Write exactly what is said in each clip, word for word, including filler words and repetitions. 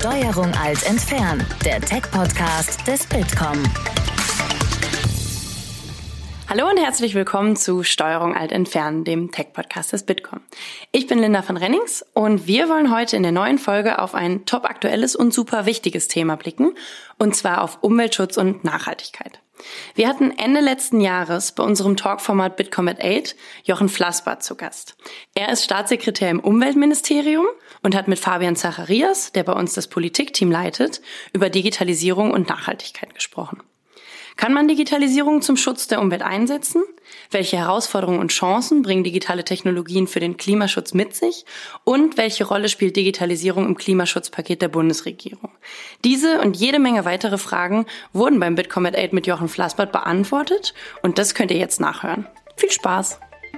Steuerung Alt entfernen, der Tech-Podcast des Bitkom. Hallo und herzlich willkommen zu Steuerung Alt entfernen, dem Tech-Podcast des Bitkom. Ich bin Linda von Rennings und wir wollen heute in der neuen Folge auf ein top aktuelles und super wichtiges Thema blicken, und zwar auf Umweltschutz und Nachhaltigkeit. Wir hatten Ende letzten Jahres bei unserem Talkformat Bitkom at acht Jochen Flassbart zu Gast. Er ist Staatssekretär im Umweltministerium und hat mit Fabian Zacharias, der bei uns das Politikteam leitet, über Digitalisierung und Nachhaltigkeit gesprochen. Kann man Digitalisierung zum Schutz der Umwelt einsetzen? Welche Herausforderungen und Chancen bringen digitale Technologien für den Klimaschutz mit sich? Und welche Rolle spielt Digitalisierung im Klimaschutzpaket der Bundesregierung? Diese und jede Menge weitere Fragen wurden beim Bitkom at acht mit Jochen Flassbart beantwortet und das könnt ihr jetzt nachhören. Viel Spaß!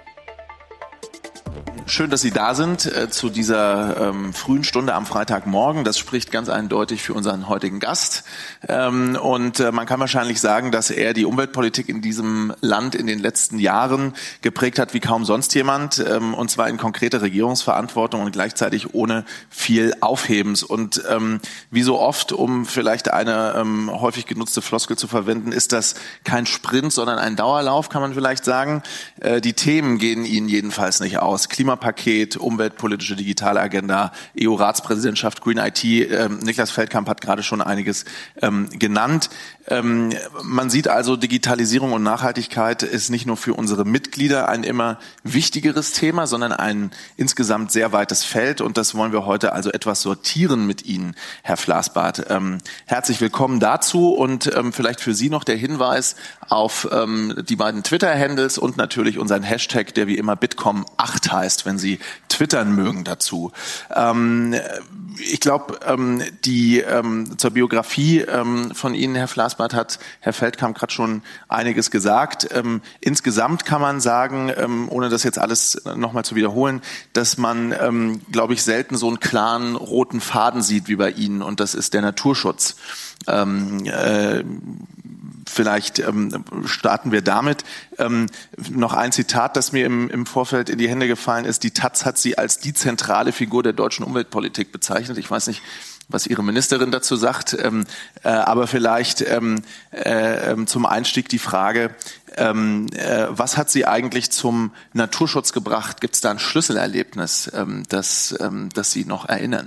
Schön, dass Sie da sind äh, zu dieser ähm, frühen Stunde am Freitagmorgen. Das spricht ganz eindeutig für unseren heutigen Gast. Ähm, und äh, man kann wahrscheinlich sagen, dass er die Umweltpolitik in diesem Land in den letzten Jahren geprägt hat wie kaum sonst jemand. Ähm, und zwar in konkreter Regierungsverantwortung und gleichzeitig ohne viel Aufhebens. Und ähm, wie so oft, um vielleicht eine ähm, häufig genutzte Floskel zu verwenden, ist das kein Sprint, sondern ein Dauerlauf, kann man vielleicht sagen. Äh, die Themen gehen Ihnen jedenfalls nicht aus. Klimapaket, umweltpolitische digitale Agenda, E U-Ratspräsidentschaft, Green I T. Ähm, Niklas Feldkamp hat gerade schon einiges ähm, genannt. Ähm, man sieht also, Digitalisierung und Nachhaltigkeit ist nicht nur für unsere Mitglieder ein immer wichtigeres Thema, sondern ein insgesamt sehr weites Feld. Und das wollen wir heute also etwas sortieren mit Ihnen, Herr Flassbart. Ähm, herzlich willkommen dazu und ähm, vielleicht für Sie noch der Hinweis auf ähm, die beiden Twitter-Handles und natürlich unseren Hashtag, der wie immer Bitkom acht heißt, wenn Sie twittern mögen dazu. Ähm, ich glaube, ähm, die ähm, zur Biografie ähm, von Ihnen, Herr Flassbart, hat Herr Feldkamp gerade schon einiges gesagt. Ähm, insgesamt kann man sagen, ähm, ohne das jetzt alles nochmal zu wiederholen, dass man, ähm, glaube ich, selten so einen klaren roten Faden sieht wie bei Ihnen, und das ist der Naturschutz. Ähm, äh, Vielleicht ähm, starten wir damit. Ähm, noch ein Zitat, das mir im, im Vorfeld in die Hände gefallen ist. Die Taz hat Sie als die zentrale Figur der deutschen Umweltpolitik bezeichnet. Ich weiß nicht, was Ihre Ministerin dazu sagt, ähm, äh, aber vielleicht ähm, äh, zum Einstieg die Frage, ähm, äh, was hat Sie eigentlich zum Naturschutz gebracht? Gibt es da ein Schlüsselerlebnis, ähm, das, ähm, das Sie noch erinnern?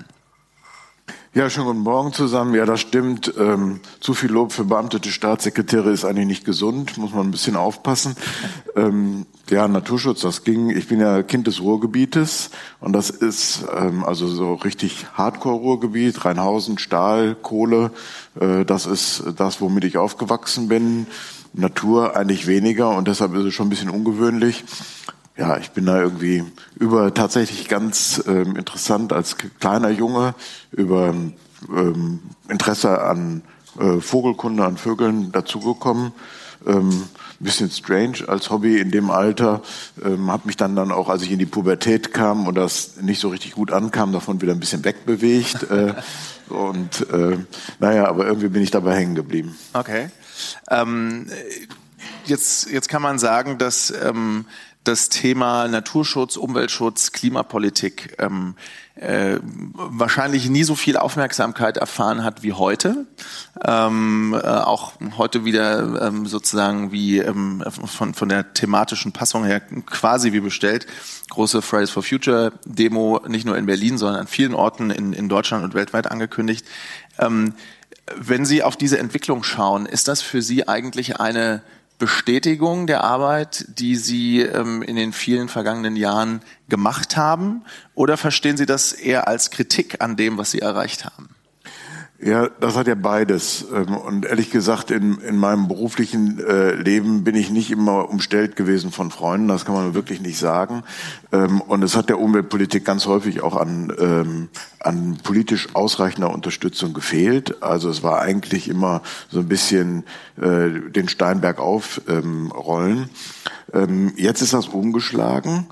Ja, schönen guten Morgen zusammen. Ja, das stimmt. Ähm, zu viel Lob für beamtete Staatssekretäre ist eigentlich nicht gesund. Muss man ein bisschen aufpassen. Ähm, ja, Naturschutz, das ging. Ich bin ja Kind des Ruhrgebietes und das ist ähm, also so richtig Hardcore-Ruhrgebiet. Rheinhausen, Stahl, Kohle. Äh, das ist das, womit ich aufgewachsen bin. Natur eigentlich weniger und deshalb ist es schon ein bisschen ungewöhnlich. Ja, ich bin da irgendwie über tatsächlich ganz ähm, interessant als kleiner Junge über ähm, Interesse an äh, Vogelkunde, an Vögeln dazugekommen. Ähm, ein bisschen strange als Hobby in dem Alter. Ähm, habe mich dann dann auch, als ich in die Pubertät kam und das nicht so richtig gut ankam, davon wieder ein bisschen wegbewegt. äh, und äh, naja, aber irgendwie bin ich dabei hängen geblieben. Okay. Ähm, jetzt, jetzt kann man sagen, dass ähm, das Thema Naturschutz, Umweltschutz, Klimapolitik ähm, äh, wahrscheinlich nie so viel Aufmerksamkeit erfahren hat wie heute. Ähm, äh, auch heute wieder ähm, sozusagen wie ähm, von, von der thematischen Passung her quasi wie bestellt. Große Fridays for Future Demo, nicht nur in Berlin, sondern an vielen Orten in, in Deutschland und weltweit angekündigt. Ähm, wenn Sie auf diese Entwicklung schauen, ist das für Sie eigentlich eine Bestätigung der Arbeit, die Sie ähm, in den vielen vergangenen Jahren gemacht haben? Oder verstehen Sie das eher als Kritik an dem, was Sie erreicht haben? Ja, das hat ja beides. Und ehrlich gesagt, in, in meinem beruflichen äh, Leben bin ich nicht immer umstellt gewesen von Freunden. Das kann man wirklich nicht sagen. Ähm, und es hat der Umweltpolitik ganz häufig auch an, ähm, an politisch ausreichender Unterstützung gefehlt. Also es war eigentlich immer so ein bisschen äh, den Stein bergauf ähm, rollen. Ähm, jetzt ist das umgeschlagen.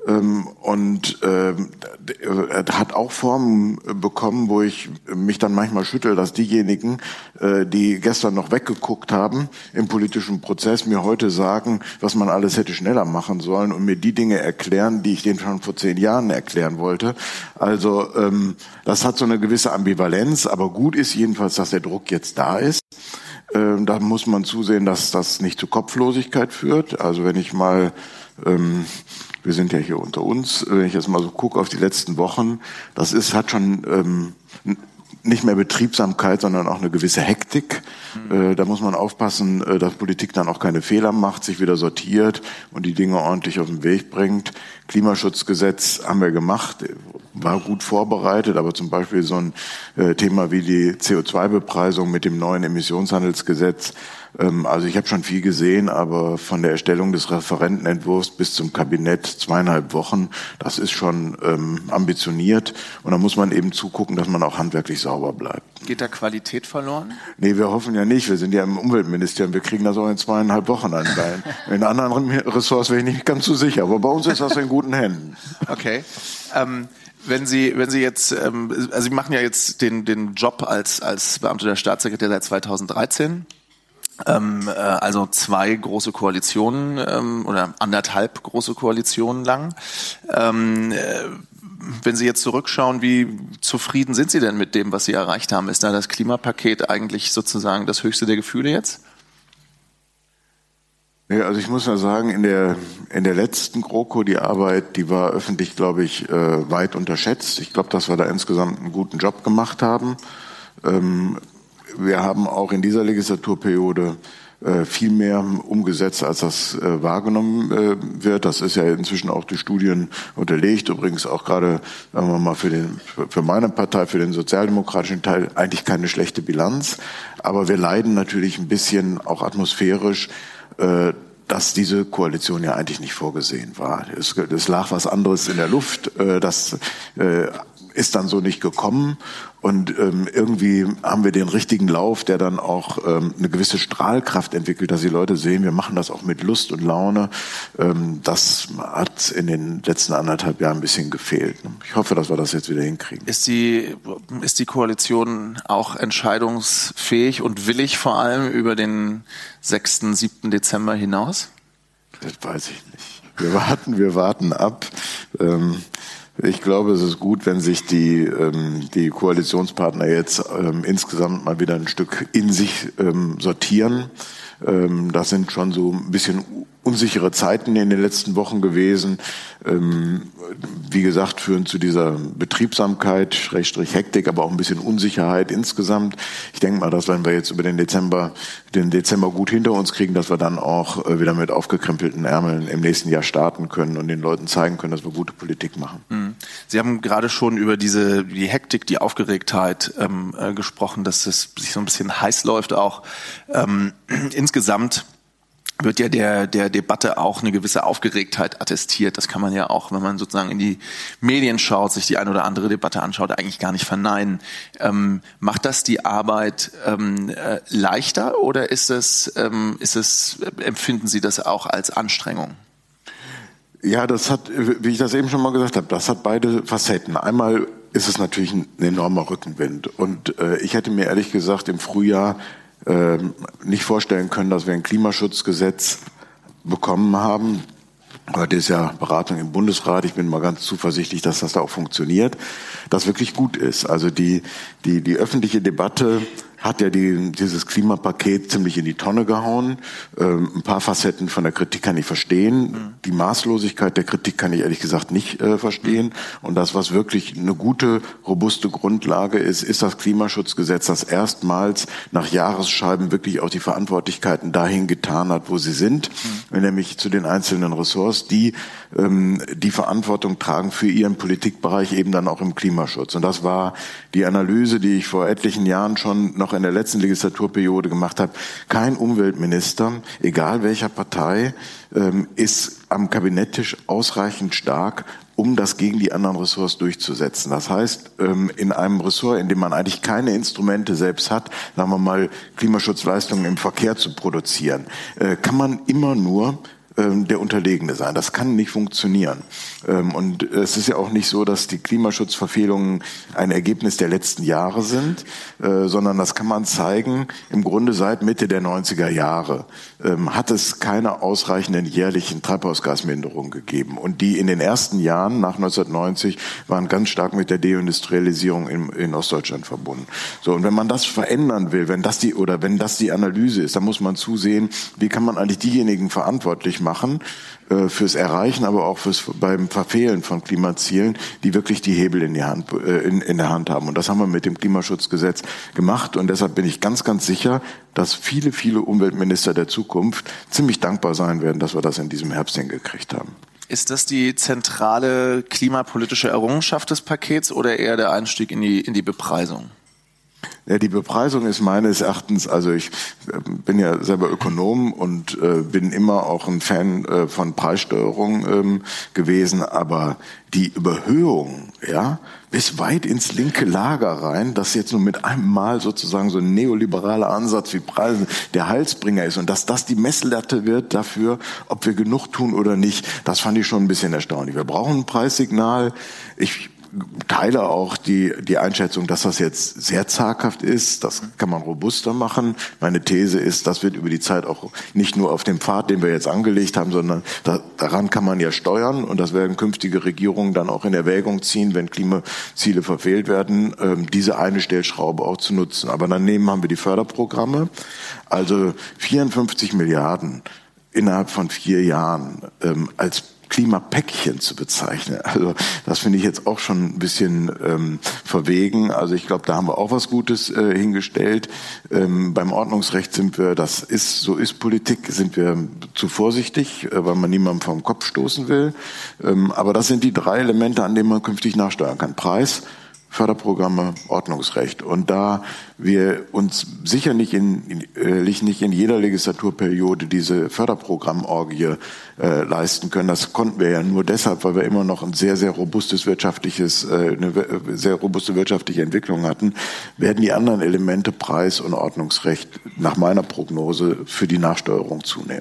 Und äh, hat auch Formen bekommen, wo ich mich dann manchmal schüttel, dass diejenigen, äh, die gestern noch weggeguckt haben im politischen Prozess, mir heute sagen, was man alles hätte schneller machen sollen und mir die Dinge erklären, die ich denen schon vor zehn Jahren erklären wollte. Also ähm, das hat so eine gewisse Ambivalenz, aber gut ist jedenfalls, dass der Druck jetzt da ist. Ähm, da muss man zusehen, dass das nicht zu Kopflosigkeit führt. Also wenn ich mal ähm, wir sind ja hier unter uns, wenn ich jetzt mal so gucke auf die letzten Wochen, das ist, hat schon ähm, nicht mehr Betriebsamkeit, sondern auch eine gewisse Hektik. Mhm. Äh, da muss man aufpassen, äh, dass Politik dann auch keine Fehler macht, sich wieder sortiert und die Dinge ordentlich auf den Weg bringt. Klimaschutzgesetz haben wir gemacht, war gut vorbereitet, aber zum Beispiel so ein äh, Thema wie die C O zwei Bepreisung mit dem neuen Emissionshandelsgesetz. Ähm, also ich habe schon viel gesehen, aber von der Erstellung des Referentenentwurfs bis zum Kabinett zweieinhalb Wochen, das ist schon ähm, ambitioniert. Und da muss man eben zugucken, dass man auch handwerklich sauber bleibt. Geht da Qualität verloren? Nee, wir hoffen ja nicht. Wir sind ja im Umweltministerium. Wir kriegen das auch in zweieinhalb Wochen an. In anderen Ressorts wäre ich nicht ganz so sicher. Aber bei uns ist das in guten Händen. Okay. Ähm Wenn Sie, wenn Sie jetzt, ähm, also Sie machen ja jetzt den, den Job als, als Beamter der Staatssekretär seit zweitausenddreizehn. Ähm, äh, also zwei große Koalitionen ähm, oder anderthalb große Koalitionen lang. Ähm, äh, wenn Sie jetzt zurückschauen, wie zufrieden sind Sie denn mit dem, was Sie erreicht haben? Ist da das Klimapaket eigentlich sozusagen das höchste der Gefühle jetzt? Ja, also ich muss ja sagen, in der in der letzten GroKo, die Arbeit, die war öffentlich, glaube ich, äh, weit unterschätzt. Ich glaube, dass wir da insgesamt einen guten Job gemacht haben. Ähm, wir haben auch in dieser Legislaturperiode äh, viel mehr umgesetzt, als das äh, wahrgenommen äh, wird. Das ist ja inzwischen auch durch Studien unterlegt. Übrigens auch gerade, sagen wir mal, für den für meine Partei, für den sozialdemokratischen Teil eigentlich keine schlechte Bilanz. Aber wir leiden natürlich ein bisschen auch atmosphärisch, dass diese Koalition ja eigentlich nicht vorgesehen war. Es, es lag was anderes in der Luft, das ist dann so nicht gekommen und irgendwie haben wir den richtigen Lauf, der dann auch eine gewisse Strahlkraft entwickelt, dass die Leute sehen, wir machen das auch mit Lust und Laune. Das hat in den letzten anderthalb Jahren ein bisschen gefehlt. Ich hoffe, dass wir das jetzt wieder hinkriegen. Ist die, ist die Koalition auch entscheidungsfähig und willig vor allem über den sechsten, siebten Dezember hinaus? Das weiß ich nicht. Wir warten, wir warten ab. Ich glaube, es ist gut, wenn sich die, ähm, die Koalitionspartner jetzt ähm, insgesamt mal wieder ein Stück in sich ähm, sortieren. Ähm, das sind schon so ein bisschen unsichere Zeiten in den letzten Wochen gewesen. Ähm, wie gesagt, führen zu dieser Betriebsamkeit, Schrägstrich Hektik, aber auch ein bisschen Unsicherheit insgesamt. Ich denke mal, dass wenn wir jetzt über den Dezember, den Dezember gut hinter uns kriegen, dass wir dann auch äh, wieder mit aufgekrempelten Ärmeln im nächsten Jahr starten können und den Leuten zeigen können, dass wir gute Politik machen. Mhm. Sie haben gerade schon über diese, die Hektik, die Aufgeregtheit ähm, äh, gesprochen, dass es sich so ein bisschen heiß läuft auch. Ähm, insgesamt wird ja der der Debatte auch eine gewisse Aufgeregtheit attestiert. Das kann man ja auch, wenn man sozusagen in die Medien schaut, sich die eine oder andere Debatte anschaut, eigentlich gar nicht verneinen. Ähm, macht das die Arbeit ähm, äh, leichter oder ist es, ähm, ist es, empfinden Sie das auch als Anstrengung? Ja, das hat, wie ich das eben schon mal gesagt habe, das hat beide Facetten. Einmal ist es natürlich ein enormer Rückenwind. Und äh, ich hätte mir ehrlich gesagt im Frühjahr äh, nicht vorstellen können, dass wir ein Klimaschutzgesetz bekommen haben. Heute ist ja Beratung im Bundesrat. Ich bin mal ganz zuversichtlich, dass das da auch funktioniert, das wirklich gut ist. Also die, die, die öffentliche Debatte hat ja die, dieses Klimapaket ziemlich in die Tonne gehauen. Ähm, ein paar Facetten von der Kritik kann ich verstehen. Mhm. Die Maßlosigkeit der Kritik kann ich ehrlich gesagt nicht äh, verstehen. Und das, was wirklich eine gute, robuste Grundlage ist, ist das Klimaschutzgesetz, das erstmals nach Jahresscheiben wirklich auch die Verantwortlichkeiten dahin getan hat, wo sie sind, mhm. nämlich zu den einzelnen Ressorts, die ähm, die Verantwortung tragen für ihren Politikbereich, eben dann auch im Klimaschutz. Und das war die Analyse, die ich vor etlichen Jahren schon noch in der letzten Legislaturperiode gemacht habe. Kein Umweltminister, egal welcher Partei, ähm, ist am Kabinetttisch ausreichend stark, um das gegen die anderen Ressorts durchzusetzen. Das heißt, ähm, in einem Ressort, in dem man eigentlich keine Instrumente selbst hat, sagen wir mal, Klimaschutzleistungen im Verkehr zu produzieren, äh, kann man immer nur ähm, der Unterlegene sein. Das kann nicht funktionieren. Ähm, und es ist ja auch nicht so, dass die Klimaschutzverfehlungen ein Ergebnis der letzten Jahre sind, äh, sondern das kann man zeigen, im Grunde seit Mitte der neunziger Jahre ähm, hat es keine ausreichenden jährlichen Treibhausgasminderungen gegeben. Und die in den ersten Jahren nach neunzehnhundertneunzig waren ganz stark mit der Deindustrialisierung in, in Ostdeutschland verbunden. So, und wenn man das verändern will, wenn das die, oder wenn das die Analyse ist, dann muss man zusehen, wie kann man eigentlich diejenigen verantwortlich machen, äh, fürs Erreichen, aber auch fürs, beim Verfehlen von Klimazielen, die wirklich die Hebel in, die Hand, äh, in, in der Hand haben. Und das haben wir mit dem Klimaschutzgesetz gemacht. Und deshalb bin ich ganz, ganz sicher, dass viele, viele Umweltminister der Zukunft ziemlich dankbar sein werden, dass wir das in diesem Herbst hingekriegt haben. Ist das die zentrale klimapolitische Errungenschaft des Pakets oder eher der Einstieg in die, in die Bepreisung? Ja, die Bepreisung ist meines Erachtens, also ich äh, bin ja selber Ökonom und äh, bin immer auch ein Fan äh, von Preissteuerung ähm, gewesen, aber die Überhöhung, ja, bis weit ins linke Lager rein, dass jetzt nur mit einem Mal sozusagen so ein neoliberaler Ansatz wie Preise der Heilsbringer ist und dass das die Messlatte wird dafür, ob wir genug tun oder nicht, das fand ich schon ein bisschen erstaunlich. Wir brauchen ein Preissignal. Ich teile auch die, die Einschätzung, dass das jetzt sehr zaghaft ist. Das kann man robuster machen. Meine These ist, das wird über die Zeit auch nicht nur auf dem Pfad, den wir jetzt angelegt haben, sondern da, daran kann man ja steuern. Und das werden künftige Regierungen dann auch in Erwägung ziehen, wenn Klimaziele verfehlt werden, ähm, diese eine Stellschraube auch zu nutzen. Aber daneben haben wir die Förderprogramme. Also vierundfünfzig Milliarden innerhalb von vier Jahren ähm, als Klimapäckchen zu bezeichnen. Also das finde ich jetzt auch schon ein bisschen ähm, verwegen. Also ich glaube, da haben wir auch was Gutes äh, hingestellt. Ähm, beim Ordnungsrecht sind wir, das ist, so ist Politik, sind wir zu vorsichtig, äh, weil man niemandem vom Kopf stoßen will. Ähm, aber das sind die drei Elemente, an denen man künftig nachsteuern kann. Preis, Förderprogramme, Ordnungsrecht. Und da wir uns sicher nicht in, äh, nicht in jeder Legislaturperiode diese Förderprogrammorgie äh, leisten können, das konnten wir ja nur deshalb, weil wir immer noch ein sehr, sehr robustes wirtschaftliches, äh, eine sehr robuste wirtschaftliche Entwicklung hatten, werden die anderen Elemente Preis und Ordnungsrecht nach meiner Prognose für die Nachsteuerung zunehmen.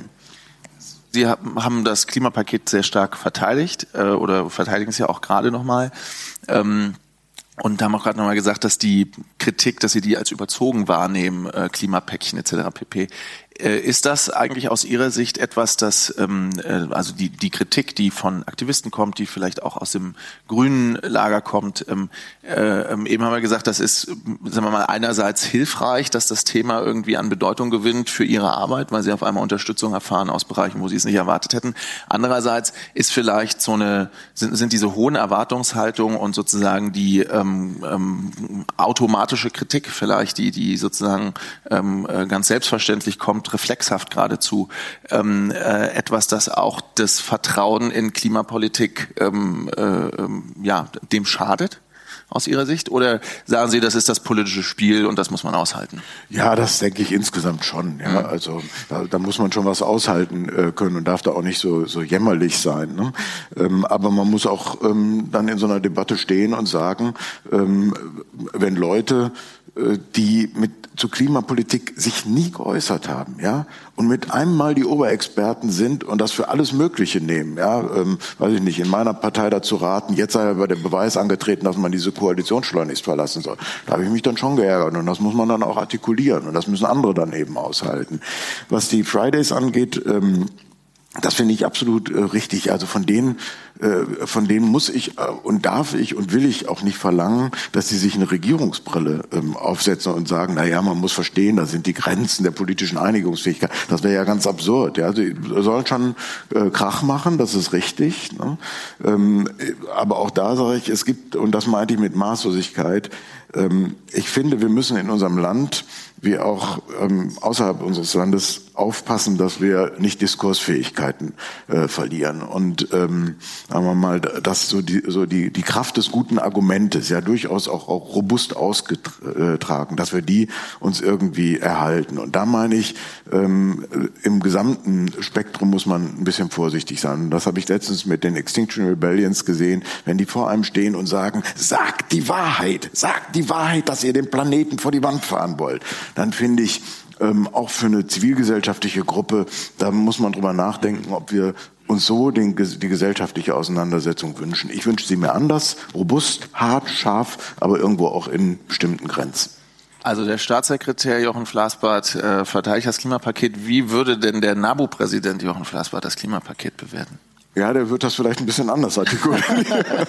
Sie haben das Klimapaket sehr stark verteidigt äh, oder verteidigen es ja auch gerade nochmal. Ähm, Und haben auch gerade nochmal gesagt, dass die Kritik, dass Sie die als überzogen wahrnehmen, äh, Klimapäckchen et cetera pp. Äh, ist das eigentlich aus Ihrer Sicht etwas, das, ähm, äh, also die, die Kritik, die von Aktivisten kommt, die vielleicht auch aus dem grünen Lager kommt, ähm, äh, eben haben wir gesagt, das ist, sagen wir mal, einerseits hilfreich, dass das Thema irgendwie an Bedeutung gewinnt für Ihre Arbeit, weil Sie auf einmal Unterstützung erfahren aus Bereichen, wo Sie es nicht erwartet hätten. Andererseits ist vielleicht so eine, sind, sind diese hohen Erwartungshaltungen und sozusagen die ähm, ähm, automatische Kritik vielleicht, die, die sozusagen ähm, ganz selbstverständlich kommt, reflexhaft geradezu, ähm, äh, etwas, das auch das Vertrauen in Klimapolitik ähm, äh, ja, dem schadet? Aus Ihrer Sicht? Oder sagen Sie, das ist das politische Spiel und das muss man aushalten? Ja, das denke ich insgesamt schon. Ja, mhm. Also da, da muss man schon was aushalten äh, können und darf da auch nicht so, so jämmerlich sein. Ne? Ähm, aber man muss auch ähm, dann in so einer Debatte stehen und sagen, ähm, wenn Leute, äh, die mit zu Klimapolitik sich nie geäußert haben, ja, und mit einem Mal die Oberexperten sind und das für alles Mögliche nehmen, ja, ähm, weiß ich nicht, in meiner Partei dazu raten, jetzt sei aber der Beweis angetreten, dass man diese Koalition schleunigst verlassen soll. Da habe ich mich dann schon geärgert und das muss man dann auch artikulieren und das müssen andere dann eben aushalten. Was die Fridays angeht, ähm, das finde ich absolut äh, richtig. Also von denen, äh, von denen muss ich äh, und darf ich und will ich auch nicht verlangen, dass sie sich eine Regierungsbrille ähm, aufsetzen und sagen, na ja, man muss verstehen, da sind die Grenzen der politischen Einigungsfähigkeit. Das wäre ja ganz absurd. Ja, sie sollen schon äh, Krach machen, das ist richtig. Ne? Ähm, aber auch da sage ich, es gibt, und das meinte ich mit Maßlosigkeit, ähm, ich finde, wir müssen in unserem Land wie auch ähm, außerhalb unseres Landes aufpassen, dass wir nicht Diskursfähigkeiten äh, verlieren und ähm, sagen wir mal, dass so die so die die Kraft des guten Argumentes ja durchaus auch auch robust ausgetragen, dass wir die uns irgendwie erhalten. Und da meine ich, ähm, im gesamten Spektrum muss man ein bisschen vorsichtig sein. Und das habe ich letztens mit den Extinction Rebellions gesehen, wenn die vor einem stehen und sagen, sagt die Wahrheit, sagt die Wahrheit, dass ihr den Planeten vor die Wand fahren wollt. Dann finde ich, ähm, auch für eine zivilgesellschaftliche Gruppe, da muss man drüber nachdenken, ob wir uns so den, die gesellschaftliche Auseinandersetzung wünschen. Ich wünsche sie mir anders, robust, hart, scharf, aber irgendwo auch in bestimmten Grenzen. Also der Staatssekretär Jochen Flassbart äh, verteidigt das Klimapaket. Wie würde denn der NABU-Präsident Jochen Flassbart das Klimapaket bewerten? Ja, der wird das vielleicht ein bisschen anders artikulieren.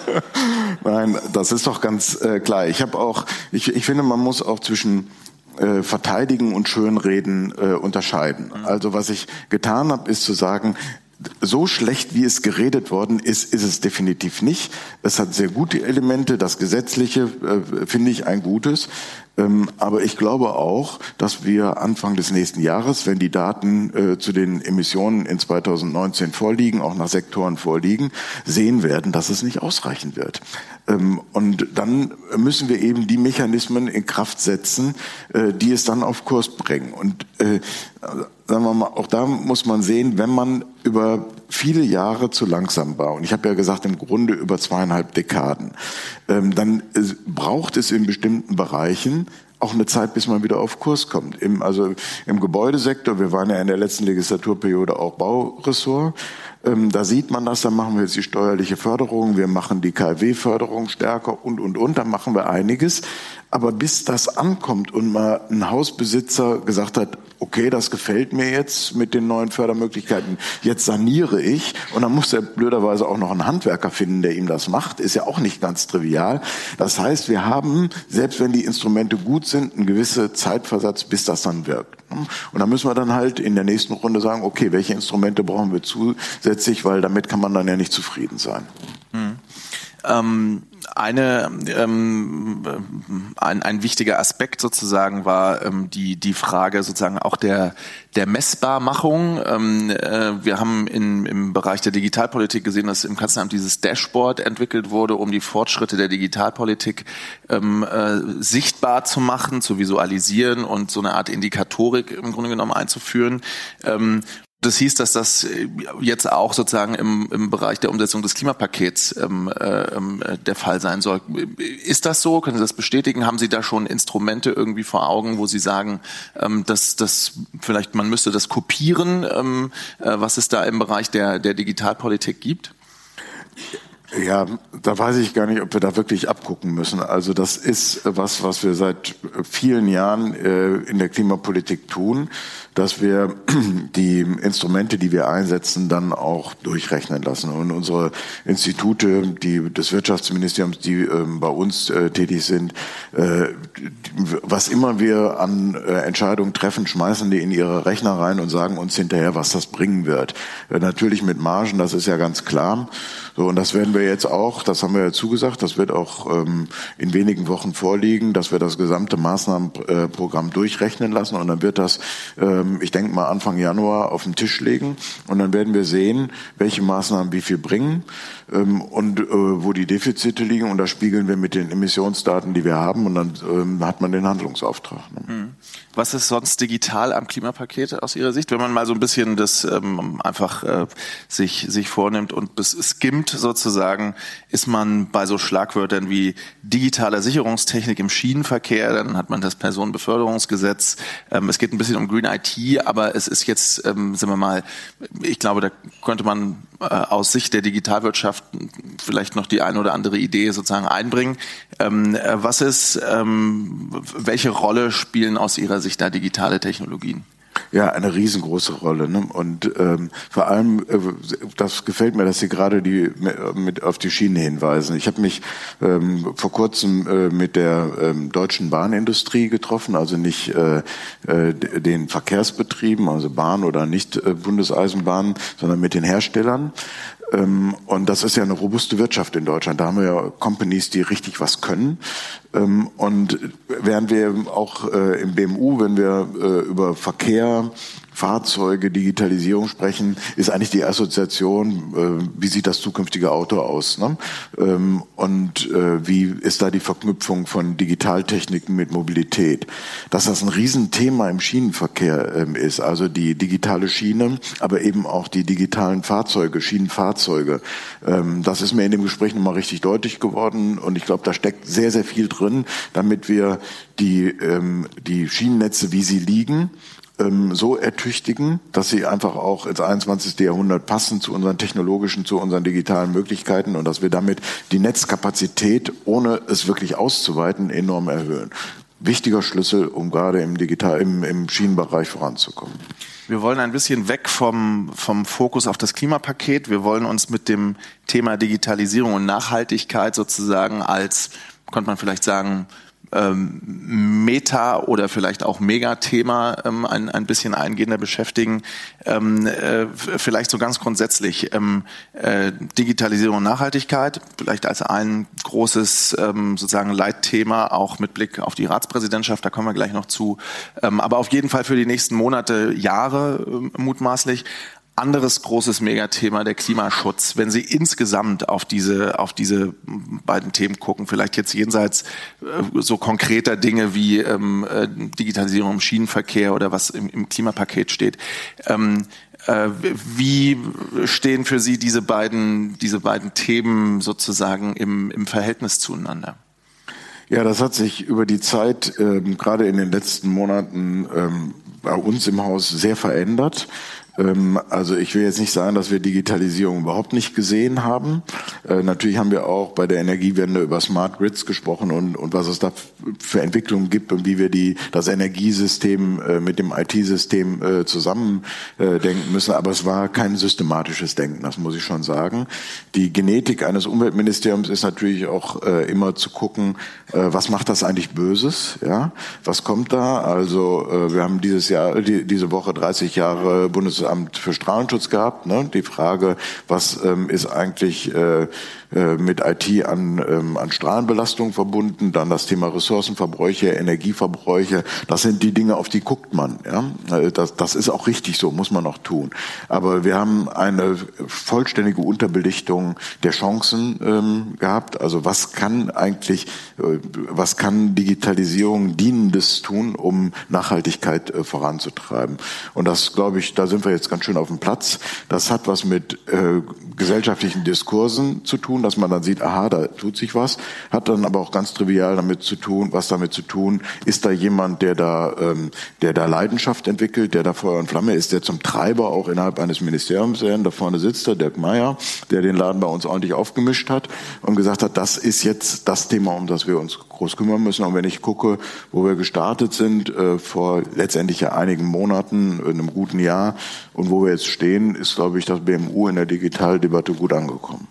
Nein, das ist doch ganz äh, klar. Ich habe auch, ich, ich finde, man muss auch zwischen äh, verteidigen und schönreden äh, unterscheiden. Mhm. Also was ich getan habe, ist zu sagen, so schlecht, wie es geredet worden ist, ist es definitiv nicht. Es hat sehr gute Elemente. Das Gesetzliche äh, finde ich ein gutes. Ähm, aber ich glaube auch, dass wir Anfang des nächsten Jahres, wenn die Daten äh, zu den Emissionen in zweitausendneunzehn vorliegen, auch nach Sektoren vorliegen, sehen werden, dass es nicht ausreichen wird. Ähm, und dann müssen wir eben die Mechanismen in Kraft setzen, äh, die es dann auf Kurs bringen. Und äh, sagen wir mal, auch da muss man sehen, wenn man über viele Jahre zu langsam war, und ich habe ja gesagt, im Grunde über zweieinhalb Dekaden, ähm, dann äh, braucht es in bestimmten Bereichen auch eine Zeit, bis man wieder auf Kurs kommt. Im, also im Gebäudesektor, wir waren ja in der letzten Legislaturperiode auch Bauressort, ähm, da sieht man das, da machen wir jetzt die steuerliche Förderung, wir machen die K f W-Förderung stärker und, und, und, da machen wir einiges. Aber bis das ankommt und mal ein Hausbesitzer gesagt hat, okay, das gefällt mir jetzt mit den neuen Fördermöglichkeiten, jetzt saniere ich, und dann muss er blöderweise auch noch einen Handwerker finden, der ihm das macht, ist ja auch nicht ganz trivial. Das heißt, wir haben, selbst wenn die Instrumente gut sind, einen gewissen Zeitversatz, bis das dann wirkt. Und da müssen wir dann halt in der nächsten Runde sagen, okay, welche Instrumente brauchen wir zusätzlich, weil damit kann man dann ja nicht zufrieden sein. Hm. Ähm Eine, ähm, ein, ein wichtiger Aspekt sozusagen war ähm, die die Frage sozusagen auch der der Messbarmachung. Ähm, äh, wir haben in, im Bereich der Digitalpolitik gesehen, dass im Kanzleramt dieses Dashboard entwickelt wurde, um die Fortschritte der Digitalpolitik ähm, äh, sichtbar zu machen, zu visualisieren und so eine Art Indikatorik im Grunde genommen einzuführen. Ähm, Das hieß, dass das jetzt auch sozusagen im, im Bereich der Umsetzung des Klimapakets ähm, äh, der Fall sein soll. Ist das so? Können Sie das bestätigen? Haben Sie da schon Instrumente irgendwie vor Augen, wo Sie sagen, ähm, dass das vielleicht man müsste das kopieren, ähm, äh, was es da im Bereich der, der Digitalpolitik gibt? Ja, da weiß ich gar nicht, ob wir da wirklich abgucken müssen. Also das ist was, was wir seit vielen Jahren äh, in der Klimapolitik tun, dass wir die Instrumente, die wir einsetzen, dann auch durchrechnen lassen. Und unsere Institute, die des Wirtschaftsministeriums, die äh, bei uns äh, tätig sind, äh, was immer wir an äh, Entscheidungen treffen, schmeißen die in ihre Rechner rein und sagen uns hinterher, was das bringen wird. Äh, natürlich mit Margen, das ist ja ganz klar. So, und das werden wir jetzt auch, das haben wir ja zugesagt, das wird auch ähm, in wenigen Wochen vorliegen, dass wir das gesamte Maßnahmenprogramm durchrechnen lassen, und dann wird das, ähm, ich denke mal Anfang Januar auf den Tisch legen, und dann werden wir sehen, welche Maßnahmen wie viel bringen ähm, und äh, wo die Defizite liegen, und das spiegeln wir mit den Emissionsdaten, die wir haben, und dann ähm, hat man den Handlungsauftrag. Ne? Was ist sonst digital am Klimapaket aus Ihrer Sicht, wenn man mal so ein bisschen das ähm, einfach äh, sich sich vornimmt und das skimmt sozusagen, ist man bei so Schlagwörtern wie digitaler Sicherungstechnik im Schienenverkehr, dann hat man das Personenbeförderungsgesetz, ähm, es geht ein bisschen um Green I T, aber es ist jetzt, ähm, sagen wir mal, ich glaube, da könnte man äh, aus Sicht der Digitalwirtschaft vielleicht noch die eine oder andere Idee sozusagen einbringen. Ähm, äh, was ist, ähm, welche Rolle spielen aus Ihrer Sicht da digitale Technologien? Ja, eine riesengroße Rolle. Ne? Und ähm, vor allem, äh, das gefällt mir, dass Sie gerade die mit auf die Schiene hinweisen. Ich habe mich ähm, vor kurzem äh, mit der ähm, deutschen Bahnindustrie getroffen, also nicht äh, äh, den Verkehrsbetrieben, also Bahn oder nicht äh, Bundeseisenbahnen, sondern mit den Herstellern. Und das ist ja eine robuste Wirtschaft in Deutschland. Da haben wir ja Companies, die richtig was können. Und während wir auch im B M U, wenn wir über Verkehr, Fahrzeuge, Digitalisierung sprechen, ist eigentlich die Assoziation, wie sieht das zukünftige Auto aus? Ne? Und wie ist da die Verknüpfung von Digitaltechniken mit Mobilität? Dass das ein Riesenthema im Schienenverkehr ist, also die digitale Schiene, aber eben auch die digitalen Fahrzeuge, Schienenfahrzeuge. Das ist mir in dem Gespräch nochmal richtig deutlich geworden, und ich glaube, da steckt sehr, sehr viel drin, damit wir die, die Schienennetze, wie sie liegen, ähm, so ertüchtigen, dass sie einfach auch ins einundzwanzigste Jahrhundert passen zu unseren technologischen, zu unseren digitalen Möglichkeiten und dass wir damit die Netzkapazität, ohne es wirklich auszuweiten, enorm erhöhen. Wichtiger Schlüssel, um gerade im Digital, im, im Schienenbereich voranzukommen. Wir wollen ein bisschen weg vom, vom Fokus auf das Klimapaket. Wir wollen uns mit dem Thema Digitalisierung und Nachhaltigkeit sozusagen als, könnte man vielleicht sagen, ähm, Meta- oder vielleicht auch Megathema ähm, ein, ein bisschen eingehender beschäftigen. Ähm, äh, vielleicht so ganz grundsätzlich ähm, äh, Digitalisierung und Nachhaltigkeit, vielleicht als ein großes ähm, sozusagen Leitthema, auch mit Blick auf die Ratspräsidentschaft, da kommen wir gleich noch zu. Ähm, aber auf jeden Fall für die nächsten Monate, Jahre äh, mutmaßlich. Anderes großes Megathema, der Klimaschutz. Wenn Sie insgesamt auf diese, auf diese beiden Themen gucken, vielleicht jetzt jenseits äh, so konkreter Dinge wie ähm, äh, Digitalisierung im Schienenverkehr oder was im, im Klimapaket steht. Ähm, äh, wie stehen für Sie diese beiden, diese beiden Themen sozusagen im, im Verhältnis zueinander? Ja, das hat sich über die Zeit, ähm, gerade in den letzten Monaten, ähm, bei uns im Haus sehr verändert. Also ich will jetzt nicht sagen, dass wir Digitalisierung überhaupt nicht gesehen haben. Äh, natürlich haben wir auch bei der Energiewende über Smart Grids gesprochen und, und was es da für Entwicklungen gibt und wie wir die, das Energiesystem äh, mit dem I T-System äh, zusammen äh, denken müssen. Aber es war kein systematisches Denken, das muss ich schon sagen. Die Genetik eines Umweltministeriums ist natürlich auch äh, immer zu gucken, äh, was macht das eigentlich Böses? Ja, was kommt da? Also äh, wir haben dieses Jahr, die, diese Woche dreißig Jahre Bundesamt für Strahlenschutz gehabt. Ne? Die Frage, was ähm, ist eigentlich äh, äh, mit I T an, ähm, an Strahlenbelastung verbunden, dann das Thema Ressourcenverbräuche, Energieverbräuche, das sind die Dinge, auf die guckt man. Ja? Das, das ist auch richtig so, muss man auch tun. Aber wir haben eine vollständige Unterbelichtung der Chancen ähm, gehabt. Also was kann eigentlich, äh, was kann Digitalisierung Dienendes tun, um Nachhaltigkeit äh, voranzutreiben? Und das, glaube ich, da sind wir jetzt ganz schön auf dem Platz. Das hat was mit äh, gesellschaftlichen Diskursen zu tun, dass man dann sieht, aha, da tut sich was, hat dann aber auch ganz trivial damit zu tun, was damit zu tun, ist da jemand, der da, ähm, der da Leidenschaft entwickelt, der da Feuer und Flamme ist, der zum Treiber auch innerhalb eines Ministeriums, der da vorne sitzt, der Dirk Meier, der den Laden bei uns ordentlich aufgemischt hat und gesagt hat, das ist jetzt das Thema, um das wir uns groß kümmern müssen. Und wenn ich gucke, wo wir gestartet sind, äh, vor letztendlich ja einigen Monaten, in einem guten Jahr, und wo wir jetzt stehen, ist, glaube ich, das B M U in der Digitaldebatte gut angekommen.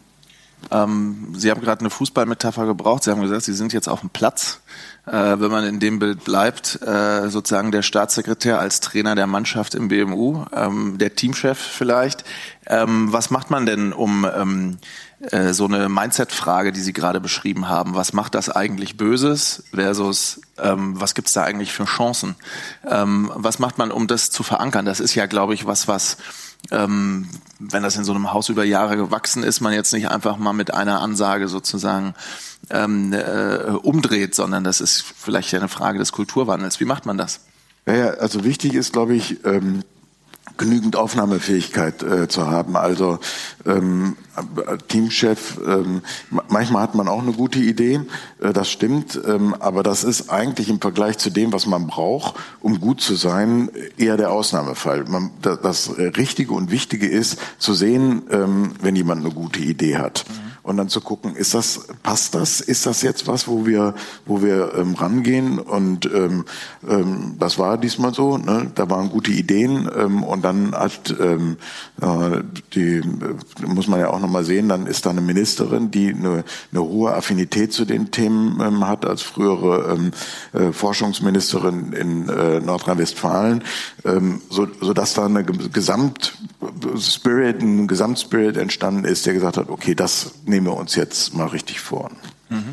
Ähm, Sie haben gerade eine Fußballmetapher gebraucht. Sie haben gesagt, Sie sind jetzt auf dem Platz. Äh, wenn man in dem Bild bleibt, äh, sozusagen der Staatssekretär als Trainer der Mannschaft im B M U, ähm, der Teamchef vielleicht. Ähm, was macht man denn, um ähm, äh, so eine Mindset-Frage, die Sie gerade beschrieben haben, was macht das eigentlich Böses versus ähm, was gibt's da eigentlich für Chancen? Ähm, was macht man, um das zu verankern? Das ist ja, glaube ich, was, was Ähm, wenn das in so einem Haus über Jahre gewachsen ist, man jetzt nicht einfach mal mit einer Ansage sozusagen ähm, äh, umdreht, sondern das ist vielleicht eine Frage des Kulturwandels. Wie macht man das? Ja, ja, also wichtig ist, glaube ich, ähm, genügend Aufnahmefähigkeit äh, zu haben. Also ähm, Teamchef, ähm, manchmal hat man auch eine gute Idee, äh, das stimmt, ähm, aber das ist eigentlich im Vergleich zu dem, was man braucht, um gut zu sein, eher der Ausnahmefall. Man, das, das Richtige und Wichtige ist, zu sehen, ähm, wenn jemand eine gute Idee hat. Mhm. Und dann zu gucken, ist das, passt das? Ist das jetzt was, wo wir, wo wir ähm, rangehen? Und ähm, ähm, das war diesmal so. Ne? Da waren gute Ideen ähm, und dann hat ähm, äh, die, muss man ja auch noch mal sehen, dann ist da eine Ministerin, die eine, eine hohe Affinität zu den Themen ähm, hat, als frühere ähm, äh, Forschungsministerin in äh, Nordrhein-Westfalen, ähm, so, so dass da eine Gesamtspirit, ein Gesamtspirit entstanden ist, der gesagt hat, okay, das nehmen wir uns jetzt mal richtig vor. Mhm.